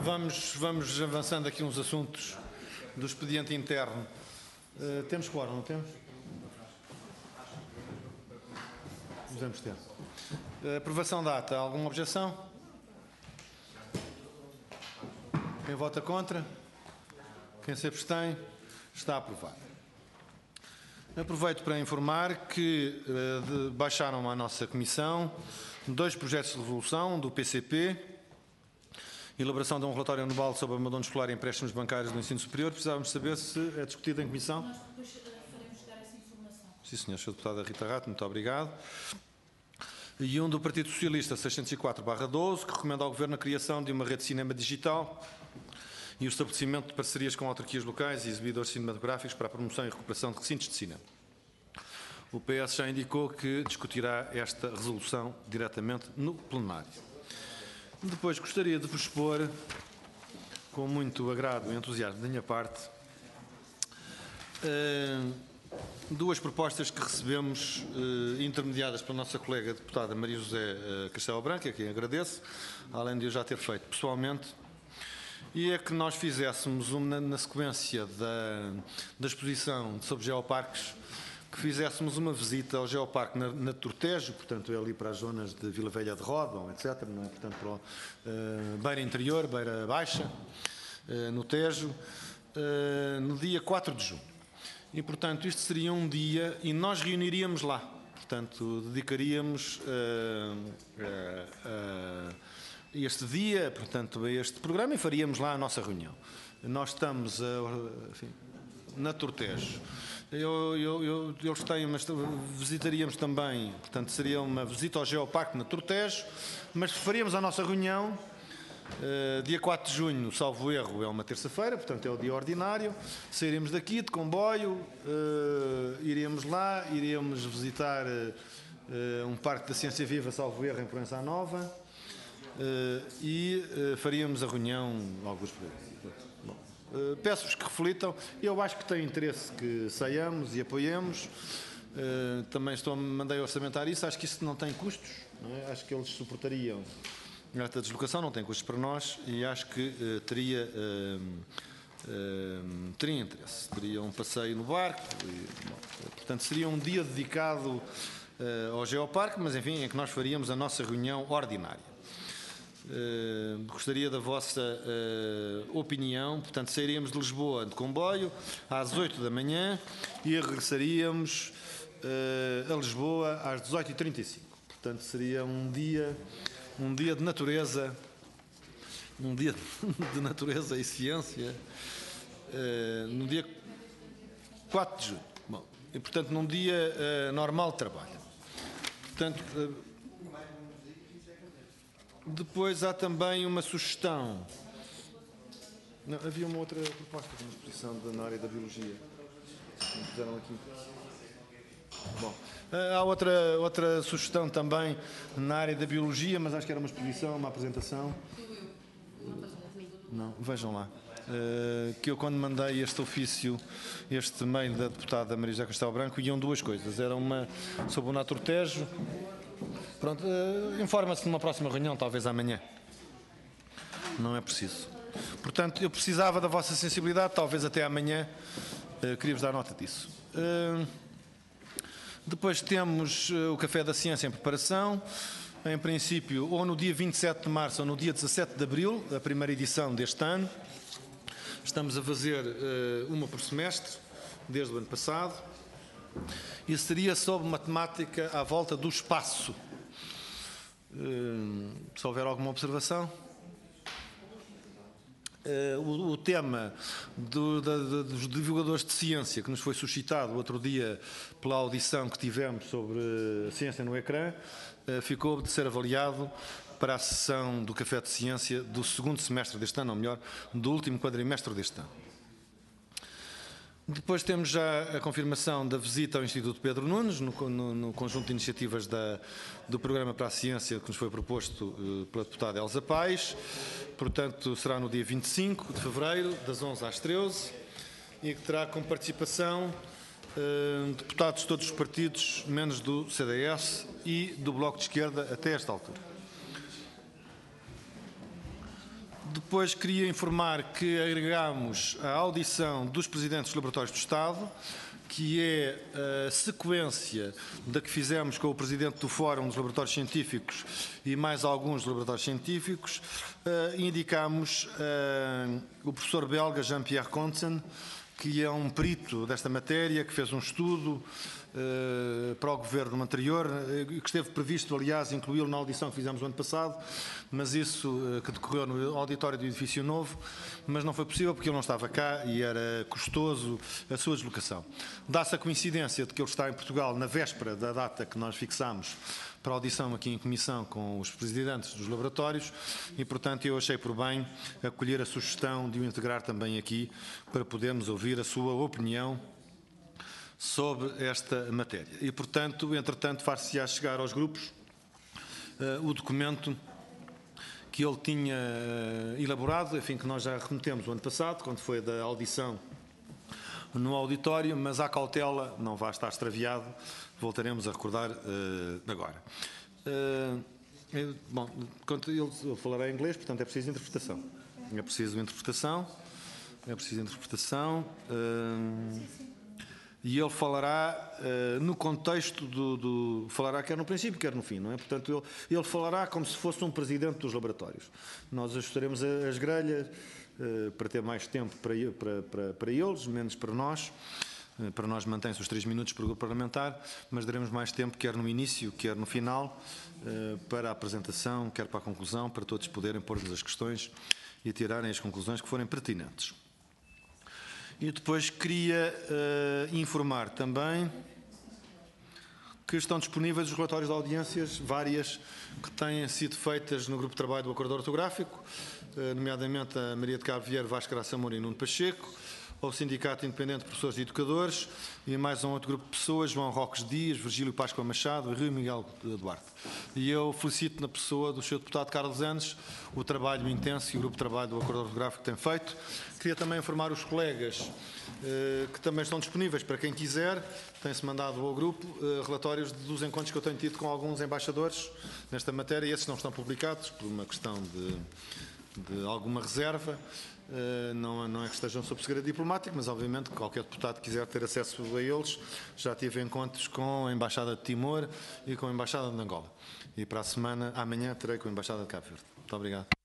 Vamos avançando aqui uns assuntos do expediente interno. Temos quórum, não temos? Devemos ter. Aprovação da ata. Alguma objeção? Quem vota contra? Quem se abstém? Está aprovado. Aproveito para informar que baixaram à nossa comissão 2 projetos de resolução do PCP, elaboração de um relatório anual sobre abandono escolar e empréstimos bancários do ensino superior. Precisávamos saber se é discutido em comissão. Nós depois faremos chegar essa informação. Sim, senhor. Sr. Deputada Rita Rato, muito obrigado. E um do Partido Socialista, 604/12, que recomenda ao Governo a criação de uma rede de cinema digital e o estabelecimento de parcerias com autarquias locais e exibidores cinematográficos para a promoção e recuperação de recintos de cinema. O PS já indicou que discutirá esta resolução diretamente no plenário. Depois gostaria de vos expor, com muito agrado e entusiasmo da minha parte, 2 propostas que recebemos, intermediadas pela nossa colega deputada Maria José Castelo Branco, a quem agradeço, além de eu já ter feito pessoalmente, e é que nós fizéssemos, na sequência da exposição sobre geoparques, que fizéssemos uma visita ao geoparque na Tortejo, portanto é ali para as zonas de Vila Velha de Ródão, etc., não é? Portanto para o Beira Interior, Beira Baixa, no Tejo, no dia 4 de junho. E, portanto, isto seria um dia e nós reuniríamos lá. Portanto, dedicaríamos este dia, portanto, a este programa e faríamos lá a nossa reunião. Nós estamos enfim, na Tortejo. Eles têm, mas visitaríamos também, portanto, seria uma visita ao Geoparque na Tortejo, mas faríamos a nossa reunião dia 4 de junho, salvo erro, é uma terça-feira, portanto é o dia ordinário. Sairemos daqui de comboio, iríamos lá, iríamos visitar um parque da Ciência Viva, salvo erro, em Proença Nova, e faríamos a reunião alguns por aí. Peço-vos que reflitam. Eu acho que tem interesse que saiamos e apoiemos. Também mandei orçamentar isso. Acho que isso não tem custos, não é? Acho que eles suportariam esta deslocação, não tem custos para nós e acho que teria interesse. Teria um passeio no barco. Portanto, seria um dia dedicado ao Geoparque, mas enfim, em que nós faríamos a nossa reunião ordinária. Gostaria da vossa opinião. Portanto, sairíamos de Lisboa de comboio às 8 da manhã e regressaríamos a Lisboa às 18h35. Portanto, seria um dia de natureza, um dia de natureza e ciência, no dia 4 de junho. Bom, e, portanto, num dia normal de trabalho. Portanto, depois há também uma sugestão. Não, havia uma outra proposta de uma exposição na área da biologia. Me fizeram aqui. Bom, há outra sugestão também na área da biologia, mas acho que era uma exposição, uma apresentação. Não, vejam lá. Que eu, quando mandei este ofício, este mail da deputada Maria José Castelo Branco, iam 2 coisas. Era uma sobre o Naturtejo. Pronto, informa-se numa próxima reunião, talvez amanhã. Não é preciso. Portanto, eu precisava da vossa sensibilidade, talvez até amanhã. Queria-vos dar nota disso. Depois temos o Café da Ciência em preparação. Em princípio, ou no dia 27 de março ou no dia 17 de abril, a primeira edição deste ano. Estamos a fazer uma por semestre, desde o ano passado. E seria sobre uma temática à volta do espaço. Se houver alguma observação. O tema dos divulgadores de ciência, que nos foi suscitado outro dia pela audição que tivemos sobre ciência no ecrã, ficou de ser avaliado para a sessão do Café de Ciência do 2º semestre deste ano, ou melhor, do último quadrimestre deste ano. Depois temos já a confirmação da visita ao Instituto Pedro Nunes, no conjunto de iniciativas do Programa para a Ciência que nos foi proposto pela deputada Elsa Paes. Portanto, será no dia 25 de fevereiro, das 11 às 13, e que terá como participação deputados de todos os partidos, menos do CDS e do Bloco de Esquerda, até esta altura. Depois queria informar que agregamos a audição dos presidentes dos laboratórios do Estado, que é a sequência da que fizemos com o presidente do Fórum dos Laboratórios Científicos e mais alguns dos laboratórios científicos. Indicamos o professor belga Jean-Pierre Contzen, que é um perito desta matéria, que fez um estudo para o governo anterior, que esteve previsto, aliás, incluí-lo na audição que fizemos o ano passado, mas isso que decorreu no auditório do Edifício Novo, mas não foi possível porque ele não estava cá e era custoso a sua deslocação. Dá-se a coincidência de que ele está em Portugal na véspera da data que nós fixámos para a audição aqui em comissão com os presidentes dos laboratórios e, portanto, eu achei por bem acolher a sugestão de o integrar também aqui para podermos ouvir a sua opinião sobre esta matéria. E, portanto, entretanto, far-se-á chegar aos grupos o documento que ele tinha elaborado, enfim, que nós já remetemos o ano passado, quando foi da audição no auditório, mas à cautela, não vai estar extraviado, voltaremos a recordar agora. Bom, ele falará em inglês, portanto é preciso interpretação. É preciso interpretação. E ele falará no contexto falará quer no princípio, quer no fim, não é? Portanto, ele falará como se fosse um presidente dos laboratórios. Nós ajustaremos as grelhas para ter mais tempo para eles, menos para nós. Para nós mantém-se os 3 minutos por grupo parlamentar, mas daremos mais tempo, quer no início, quer no final, para a apresentação, quer para a conclusão, para todos poderem pôr-nos as questões e tirarem as conclusões que forem pertinentes. E depois queria informar também que estão disponíveis os relatórios de audiências, várias, que têm sido feitas no grupo de trabalho do Acordo Ortográfico, nomeadamente a Maria de Cabo Vieira, Vasco Graça Moura e Nuno Pacheco, ao Sindicato Independente de Professores e Educadores e mais um outro grupo de pessoas, João Roques Dias, Virgílio Páscoa Machado e Rui Miguel Duarte. E eu felicito na pessoa do Sr. Deputado Carlos Anes o trabalho intenso que o grupo de trabalho do Acordo Ortográfico tem feito. Queria também informar os colegas que também estão disponíveis para quem quiser, tem-se mandado ao grupo relatórios dos encontros que eu tenho tido com alguns embaixadores nesta matéria, e esses não estão publicados por uma questão de alguma reserva. Não é que estejam sob segredo diplomático, mas obviamente que qualquer deputado que quiser ter acesso a eles. Já tive encontros com a Embaixada de Timor e com a Embaixada de Angola. E para a semana, amanhã, terei com a Embaixada de Cabo Verde. Muito obrigado.